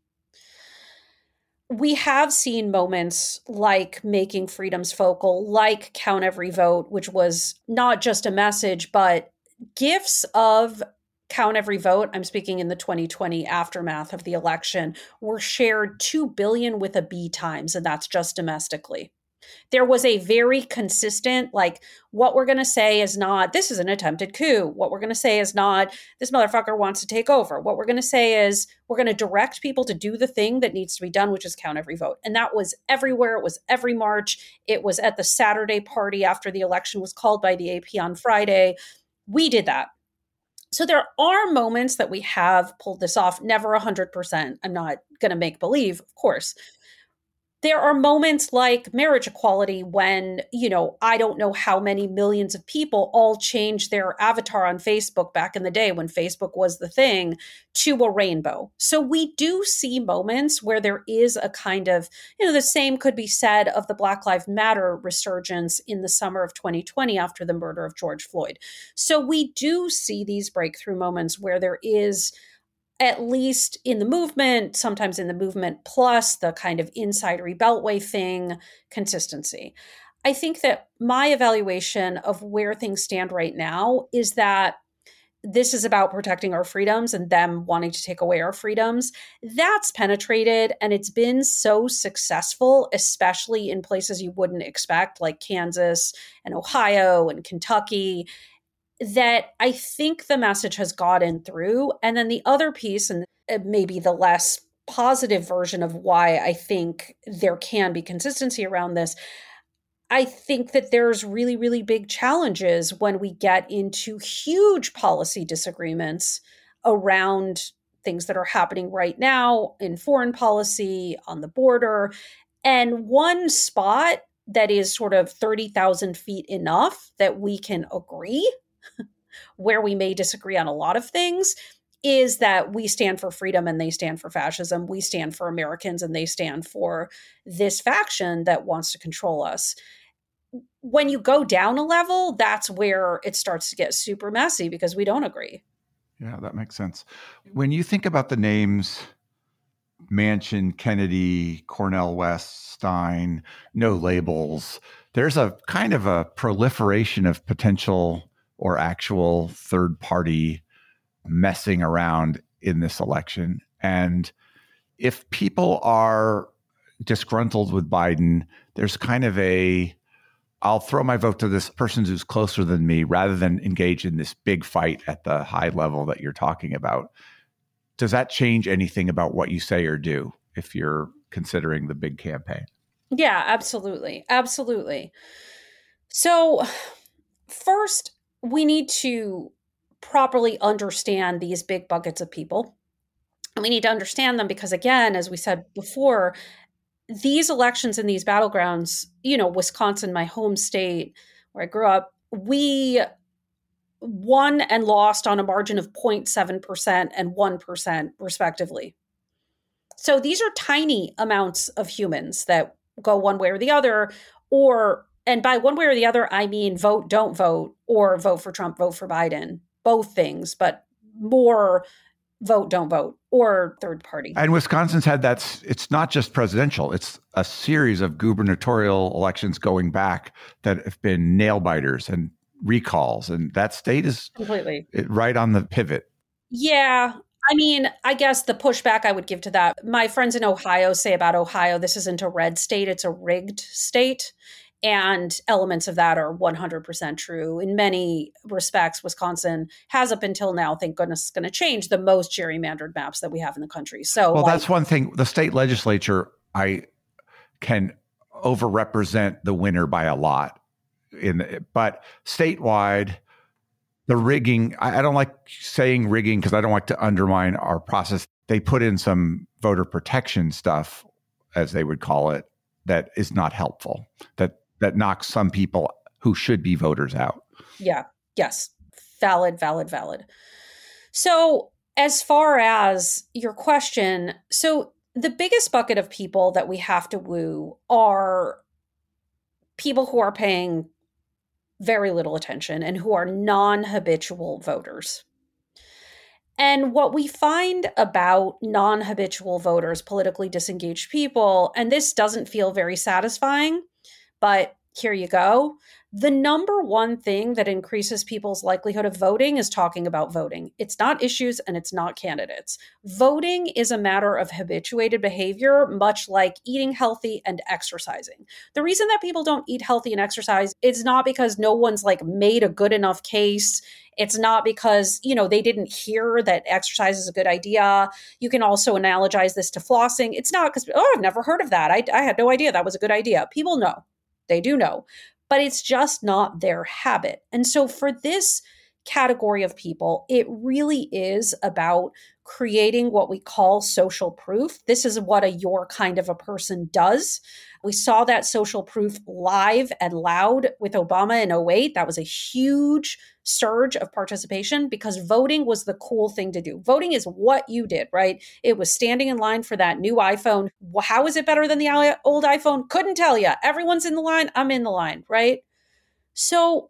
We have seen moments like making freedoms focal, like Count Every Vote, which was not just a message, but gifts of Count Every Vote, I'm speaking in the 2020 aftermath of the election, were shared 2 billion with a B times, and that's just domestically. There was a very consistent, like, what we're going to say is not, this is an attempted coup. What we're going to say is not, this motherfucker wants to take over. What we're going to say is, we're going to direct people to do the thing that needs to be done, which is count every vote. And that was everywhere. It was every March. It was at the Saturday party after the election was called by the AP on Friday. We did that. So there are moments that we have pulled this off, never 100%. I'm not going to make believe, of course. There are moments like marriage equality when, I don't know how many millions of people all changed their avatar on Facebook back in the day when Facebook was the thing, to a rainbow. So we do see moments where there is a kind of, the same could be said of the Black Lives Matter resurgence in the summer of 2020 after the murder of George Floyd. So we do see these breakthrough moments where there is, at least in the movement, sometimes in the movement plus the kind of insidery beltway thing, consistency. I think that my evaluation of where things stand right now is that this is about protecting our freedoms and them wanting to take away our freedoms. That's penetrated, and it's been so successful, especially in places you wouldn't expect, like Kansas and Ohio and Kentucky, that I think the message has gotten through. And then the other piece, and maybe the less positive version of why I think there can be consistency around this, I think that there's really, really big challenges when we get into huge policy disagreements around things that are happening right now in foreign policy, on the border. And one spot that is sort of 30,000 feet enough that we can agree, where we may disagree on a lot of things, is that we stand for freedom and they stand for fascism. We stand for Americans and they stand for this faction that wants to control us. When you go down a level, that's where it starts to get super messy because we don't agree. Yeah, that makes sense. When you think about the names Manchin, Kennedy, Cornel West, Stein, no labels, there's a kind of a proliferation of potential or actual third party messing around in this election. And if people are disgruntled with Biden, there's kind of I'll throw my vote to this person who's closer than me rather than engage in this big fight at the high level that you're talking about. Does that change anything about what you say or do if you're considering the big campaign? Yeah, absolutely. Absolutely. So first, we need to properly understand these big buckets of people. And we need to understand them because, again, as we said before, these elections in these battlegrounds, Wisconsin, my home state where I grew up, we won and lost on a margin of 0.7% and 1%, respectively. So these are tiny amounts of humans that go one way or the other, and by one way or the other, I mean vote, don't vote, or vote for Trump, vote for Biden, both things, but more vote, don't vote, or third party. And Wisconsin's had it's not just presidential, it's a series of gubernatorial elections going back that have been nail biters and recalls. And that state is completely right on the pivot. Yeah. I mean, I guess the pushback I would give to that, my friends in Ohio say about Ohio, this isn't a red state, it's a rigged state. And elements of that are 100% true. In many respects, Wisconsin has up until now, thank goodness, going to change the most gerrymandered maps that we have in the country. So, well, that's one thing. The state legislature, I can overrepresent the winner by a lot. But statewide, the rigging, I don't like saying rigging because I don't like to undermine our process. They put in some voter protection stuff, as they would call it, that is not helpful, that knocks some people who should be voters out. Yeah. Yes. Valid. So as far as your question, so the biggest bucket of people that we have to woo are people who are paying very little attention and who are non-habitual voters. And what we find about non-habitual voters, politically disengaged people, and this doesn't feel very satisfying, but here you go. The number one thing that increases people's likelihood of voting is talking about voting. It's not issues and it's not candidates. Voting is a matter of habituated behavior, much like eating healthy and exercising. The reason that people don't eat healthy and exercise is not because no one's made a good enough case. It's not because, they didn't hear that exercise is a good idea. You can also analogize this to flossing. It's not because, I've never heard of that. I had no idea that was a good idea. People know. They do know, but it's just not their habit. And so for this category of people, it really is about creating what we call social proof. This is what your kind of a person does. We saw that social proof live and loud with Obama in 2008. That was a huge surge of participation because voting was the cool thing to do. Voting is what you did, right? It was standing in line for that new iPhone. How is it better than the old iPhone? Couldn't tell you. Everyone's in the line. I'm in the line, right? So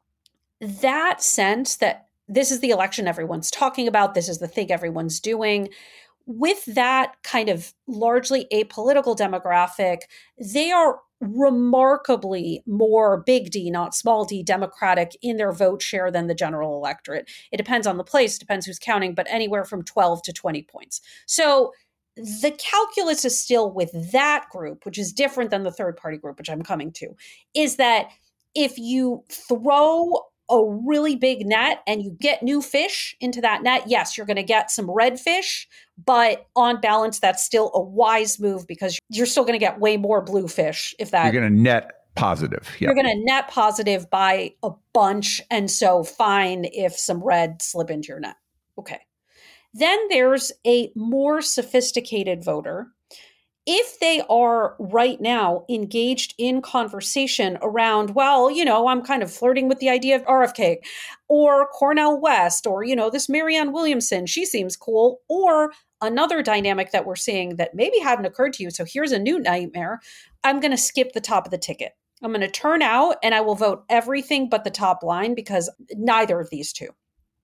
that sense that this is the election everyone's talking about, this is the thing everyone's doing, with that kind of largely apolitical demographic, they are remarkably more big D, not small d, Democratic in their vote share than the general electorate. It depends on the place, depends who's counting, but anywhere from 12 to 20 points. So the calculus is still with that group, which is different than the third party group, which I'm coming to, is that if you throw a really big net and you get new fish into that net, yes, you're going to get some red fish, but on balance, that's still a wise move because you're still going to get way more blue fish if that. You're going to net positive. Yep. You're going to net positive by a bunch. And so fine if some red slip into your net. Okay. Then there's a more sophisticated voter. If they are right now engaged in conversation around, well, I'm kind of flirting with the idea of RFK or Cornel West or, this Marianne Williamson, she seems cool, or another dynamic that we're seeing that maybe hadn't occurred to you. So here's a new nightmare. I'm going to skip the top of the ticket. I'm going to turn out and I will vote everything but the top line because neither of these two.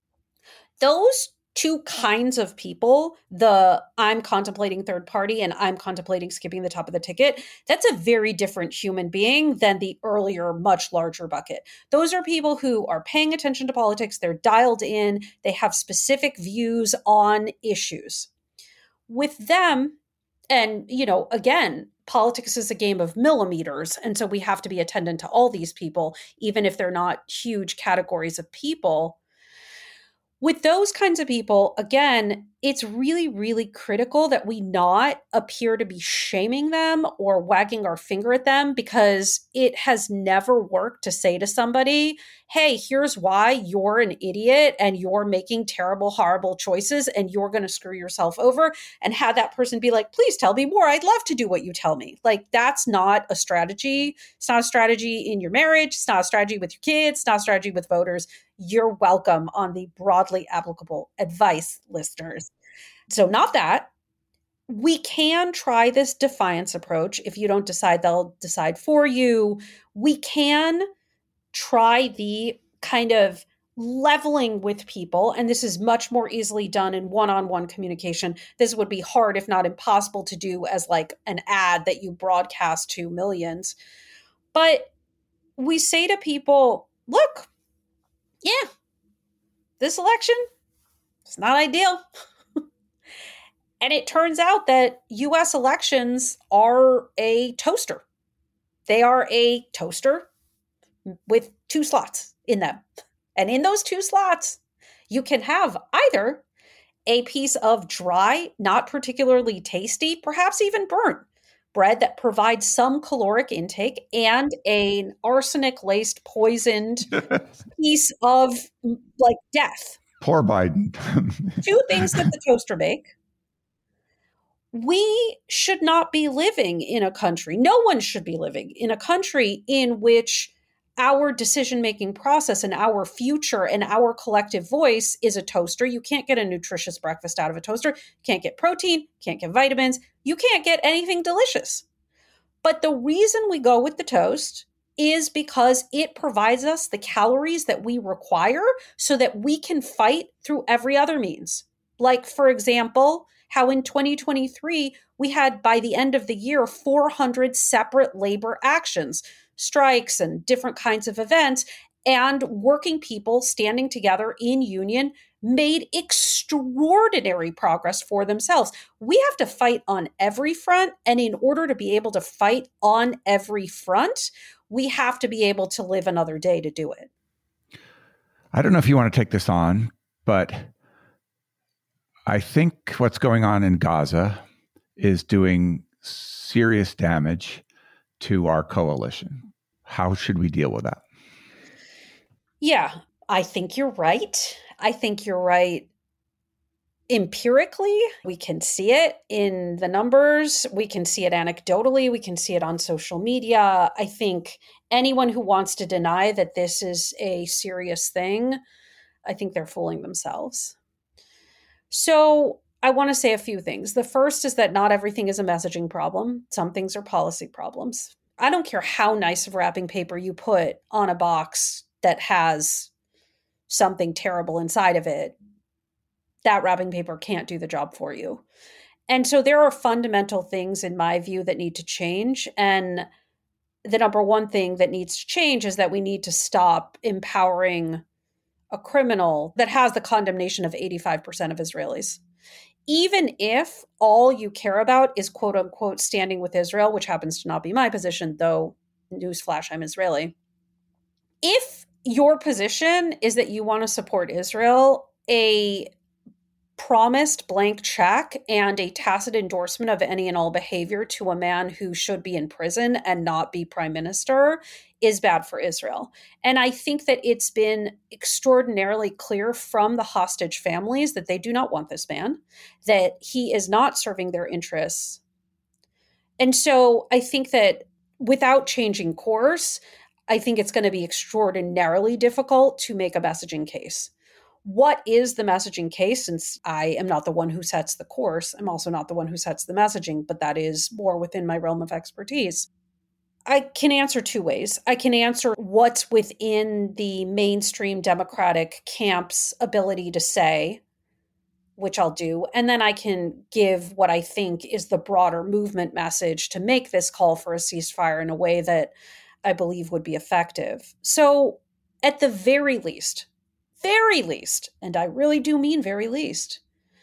Those two kinds of people, the I'm contemplating third party and I'm contemplating skipping the top of the ticket, that's a very different human being than the earlier, much larger bucket. Those are people who are paying attention to politics, they're dialed in, they have specific views on issues. With them, and, again, politics is a game of millimeters. And so we have to be attendant to all these people, even if they're not huge categories of people. With those kinds of people, again, it's really, really critical that we not appear to be shaming them or wagging our finger at them, because it has never worked to say to somebody, hey, here's why you're an idiot and you're making terrible, horrible choices and you're going to screw yourself over, and have that person be like, please tell me more. I'd love to do what you tell me. Like, that's not a strategy. It's not a strategy in your marriage. It's not a strategy with your kids. It's not a strategy with voters. You're welcome on the broadly applicable advice, listeners. So not that. We can try this defiance approach. If you don't decide, they'll decide for you. We can try the kind of leveling with people, and this is much more easily done in one-on-one communication. This would be hard, if not impossible, to do as like an ad that you broadcast to millions. But we say to people, look, yeah, this election, it's not ideal. And it turns out that US elections are a toaster. They are a toaster with 2 slots in them. And in those 2 slots, you can have either a piece of dry, not particularly tasty, perhaps even burnt bread that provides some caloric intake, and an arsenic-laced, poisoned piece of like death. Poor Biden. 2 things that the toaster make. We should not be living in a country, no one should be living in a country in which our decision-making process and our future and our collective voice is a toaster. You can't get a nutritious breakfast out of a toaster. You can't get protein, can't get vitamins. You can't get anything delicious. But the reason we go with the toast is because it provides us the calories that we require so that we can fight through every other means. Like, for example, how in 2023, we had, by the end of the year, 400 separate labor actions, strikes and different kinds of events, and working people standing together in union made extraordinary progress for themselves. We have to fight on every front, and in order to be able to fight on every front, we have to be able to live another day to do it. I don't know if you want to take this on, but I think what's going on in Gaza is doing serious damage to our coalition. How should we deal with that? Yeah, I think you're right. I think you're right. Empirically, we can see it in the numbers. We can see it anecdotally. We can see it on social media. I think anyone who wants to deny that this is a serious thing, I think they're fooling themselves. So I want to say a few things. The first is that not everything is a messaging problem. Some things are policy problems. I don't care how nice of wrapping paper you put on a box that has something terrible inside of it. That wrapping paper can't do the job for you. And so there are fundamental things, in my view, that need to change. And the number one thing that needs to change is that we need to stop empowering a criminal that has the condemnation of 85% of Israelis. Even if all you care about is quote unquote standing with Israel, which happens to not be my position, though, newsflash, I'm Israeli. If your position is that you want to support Israel, a promised blank check and a tacit endorsement of any and all behavior to a man who should be in prison and not be prime minister is bad for Israel. And I think that it's been extraordinarily clear from the hostage families that they do not want this man, that he is not serving their interests. And so I think that without changing course, I think it's going to be extraordinarily difficult to make a messaging case. What is the messaging case? Since I am not the one who sets the course, I'm also not the one who sets the messaging, but that is more within my realm of expertise. I can answer two ways. I can answer what's within the mainstream Democratic camp's ability to say, which I'll do. And then I can give what I think is the broader movement message to make this call for a ceasefire in a way that I believe would be effective. So, at the very least, and I really do mean very least,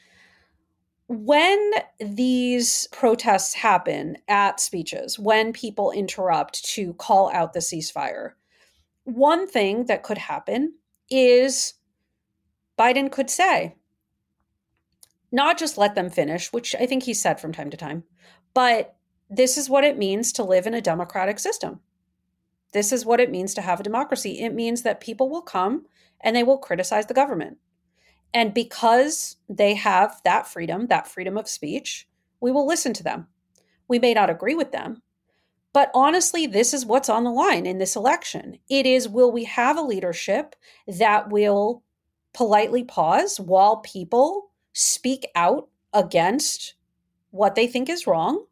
when these protests happen at speeches, when people interrupt to call out the ceasefire, one thing that could happen is Biden could say, not just let them finish, which I think he said from time to time, but this is what it means to live in a democratic system. This is what it means to have a democracy. It means that people will come and they will criticize the government. And because they have that freedom of speech, we will listen to them. We may not agree with them, but honestly, this is what's on the line in this election. It is, will we have a leadership that will politely pause while people speak out against what they think is wrong?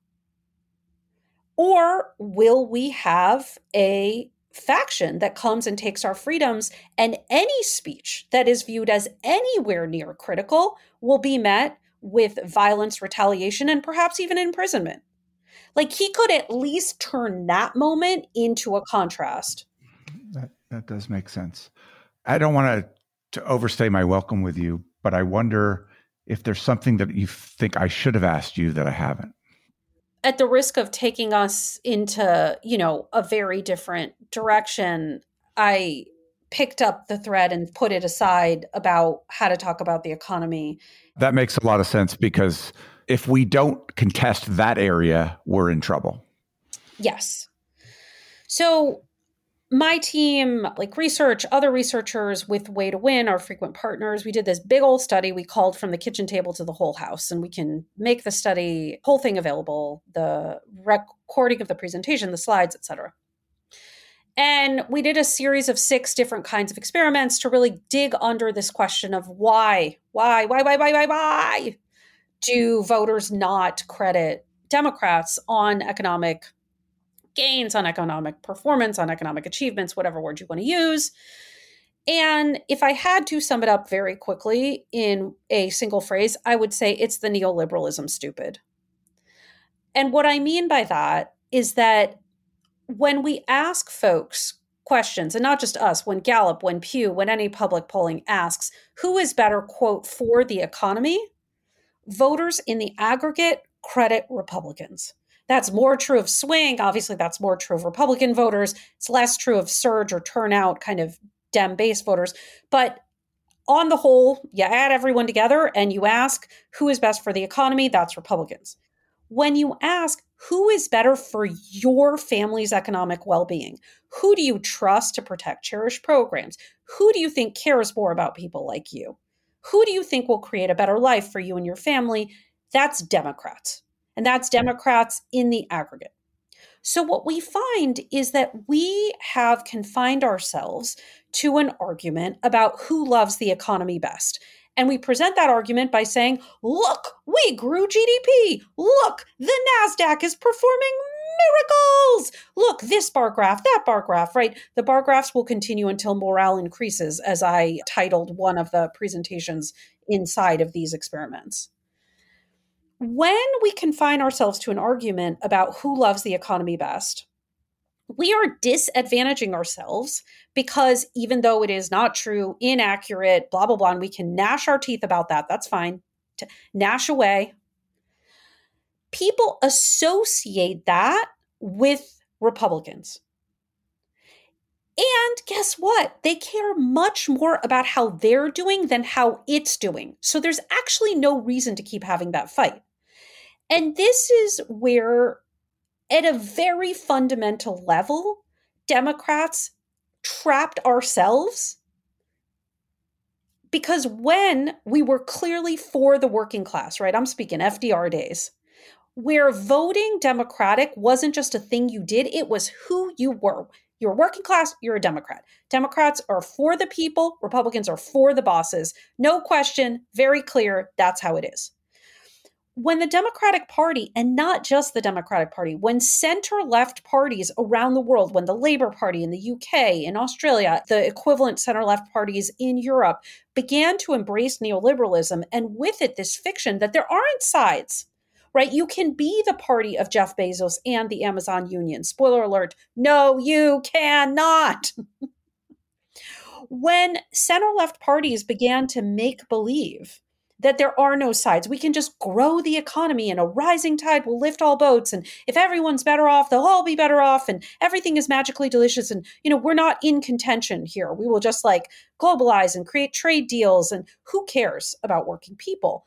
Or will we have a faction that comes and takes our freedoms, and any speech that is viewed as anywhere near critical will be met with violence, retaliation, and perhaps even imprisonment? Like, he could at least turn that moment into a contrast. That does make sense. I don't want to overstay my welcome with you, but I wonder if there's something that you think I should have asked you that I haven't. At the risk of taking us into, a very different direction, I picked up the thread and put it aside about how to talk about the economy. That makes a lot of sense, because if we don't contest that area, we're in trouble. Yes. So my team, like research, other researchers with Way to Win, our frequent partners, we did this big old study we called From the Kitchen Table to the Whole House. And we can make the study, whole thing available, the recording of the presentation, the slides, etc. And we did a series of 6 different kinds of experiments to really dig under this question of why do voters not credit Democrats on economic gains, on economic performance, on economic achievements, whatever word you want to use. And if I had to sum it up very quickly in a single phrase, I would say it's the neoliberalism stupid. And what I mean by that is that when we ask folks questions, and not just us, when Gallup, when Pew, when any public polling asks, who is better, quote, for the economy, voters in the aggregate credit Republicans. That's more true of swing. Obviously, that's more true of Republican voters. It's less true of surge or turnout kind of Dem base voters. But on the whole, you add everyone together and you ask who is best for the economy, that's Republicans. When you ask who is better for your family's economic well-being, who do you trust to protect cherished programs? Who do you think cares more about people like you? Who do you think will create a better life for you and your family? That's Democrats. And that's Democrats in the aggregate. So what we find is that we have confined ourselves to an argument about who loves the economy best. And we present that argument by saying, look, we grew GDP. Look, the NASDAQ is performing miracles. Look, this bar graph, that bar graph, right? The bar graphs will continue until morale increases, as I titled one of the presentations inside of these experiments. When we confine ourselves to an argument about who loves the economy best, we are disadvantaging ourselves, because even though it is not true, inaccurate, blah, blah, blah, and we can gnash our teeth about that, that's fine, to gnash away, people associate that with Republicans. And guess what? They care much more about how they're doing than how it's doing. So there's actually no reason to keep having that fight. And this is where, at a very fundamental level, Democrats trapped ourselves, because when we were clearly for the working class, right? I'm speaking FDR days. where voting Democratic wasn't just a thing you did, it was who you were. You're working class, you're a Democrat. Democrats are for the people, Republicans are for the bosses. No question, very clear, that's how it is. When the Democratic Party, and not just the Democratic Party, when center-left parties around the world, when the Labour Party in the UK, in Australia, the equivalent center-left parties in Europe began to embrace neoliberalism, and with it this fiction that there aren't sides, right? You can be the party of Jeff Bezos and the Amazon union. Spoiler alert, no, you cannot. When center-left parties began to make believe that there are no sides, we can just grow the economy and a rising tide will lift all boats. And if everyone's better off, they'll all be better off. And everything is magically delicious. And, we're not in contention here. We will just globalize and create trade deals. And who cares about working people?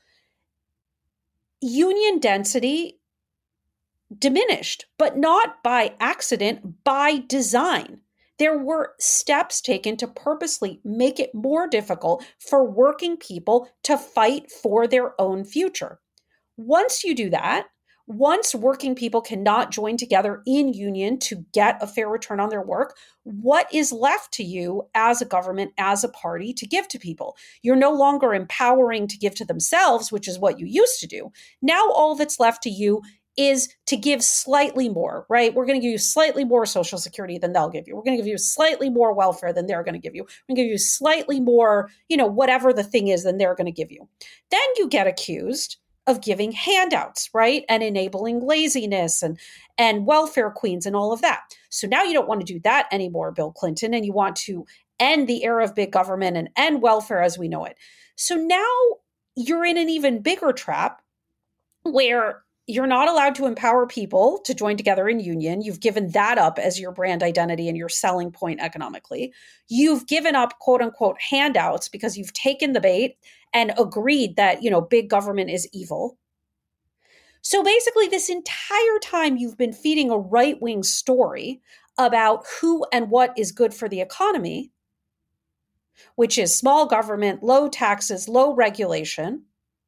Union density diminished, but not by accident, by design. There were steps taken to purposely make it more difficult for working people to fight for their own future. Once you do that, once working people cannot join together in union to get a fair return on their work, what is left to you as a government, as a party to give to people? You're no longer empowering to give to themselves, which is what you used to do. Now all that's left to you is to give slightly more, right? We're going to give you slightly more Social Security than they'll give you. We're going to give you slightly more welfare than they're going to give you. We're going to give you slightly more, whatever the thing is than they're going to give you. Then you get accused of giving handouts, right? And enabling laziness and welfare queens and all of that. So now you don't want to do that anymore, Bill Clinton, and you want to end the era of big government and end welfare as we know it. So now you're in an even bigger trap where you're not allowed to empower people to join together in union. You've given that up as your brand identity and your selling point economically. You've given up quote unquote handouts because you've taken the bait and agreed that, big government is evil. So basically this entire time you've been feeding a right-wing story about who and what is good for the economy, which is small government, low taxes, low regulation.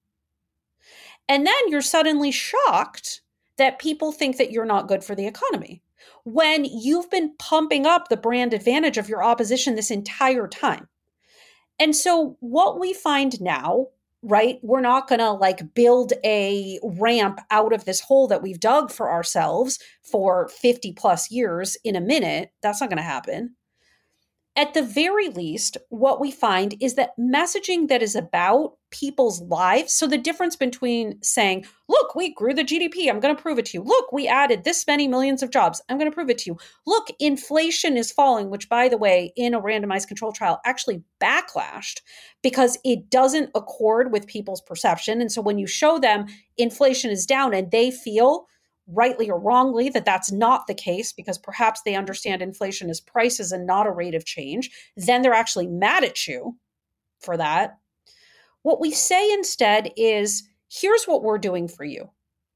And then you're suddenly shocked that people think that you're not good for the economy when you've been pumping up the brand advantage of your opposition this entire time. And so what we find now, right, we're not going to build a ramp out of this hole that we've dug for ourselves for 50 plus years in a minute. That's not going to happen. At the very least, what we find is that messaging that is about people's lives. So the difference between saying, look, we grew the GDP. I'm going to prove it to you. Look, we added this many millions of jobs. I'm going to prove it to you. Look, inflation is falling, which, by the way, in a randomized control trial actually backlashed because it doesn't accord with people's perception. And so when you show them inflation is down and they feel rightly or wrongly that that's not the case because perhaps they understand inflation is prices and not a rate of change, then they're actually mad at you for that. What we say instead is, here's what we're doing for you.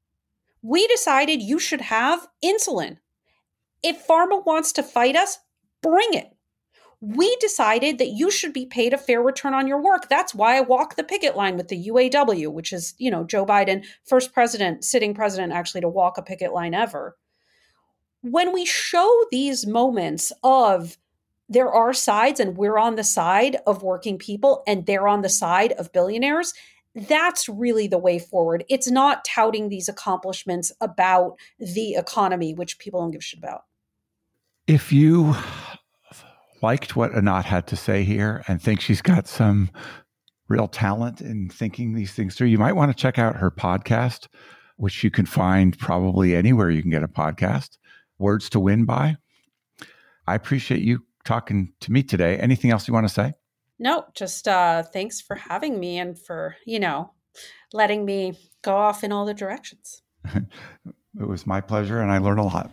We decided you should have insulin. If pharma wants to fight us, bring it. We decided that you should be paid a fair return on your work. That's why I walk the picket line with the UAW, which is, Joe Biden, first president, sitting president actually to walk a picket line ever. When we show these moments of there are sides and we're on the side of working people and they're on the side of billionaires, that's really the way forward. It's not touting these accomplishments about the economy, which people don't give a shit about. If you liked what Anat had to say here and think she's got some real talent in thinking these things through, you might want to check out her podcast, which you can find probably anywhere you can get a podcast, Words to Win By. I appreciate you talking to me today. Anything else you want to say? No, just thanks for having me and for, letting me go off in all the directions. It was my pleasure and I learned a lot.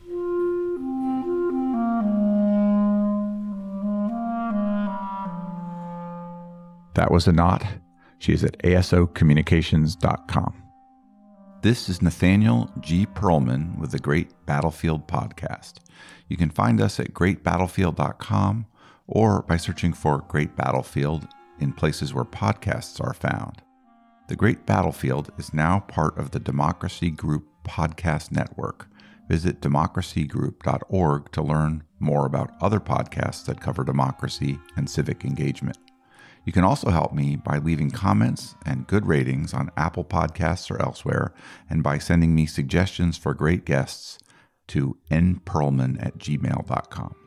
That was Anat. She is at asocommunications.com. This is Nathaniel G. Pearlman with the Great Battlefield Podcast. You can find us at greatbattlefield.com or by searching for Great Battlefield in places where podcasts are found. The Great Battlefield is now part of the Democracy Group podcast network. Visit democracygroup.org to learn more about other podcasts that cover democracy and civic engagement. You can also help me by leaving comments and good ratings on Apple Podcasts or elsewhere, and by sending me suggestions for great guests to nperlman@gmail.com.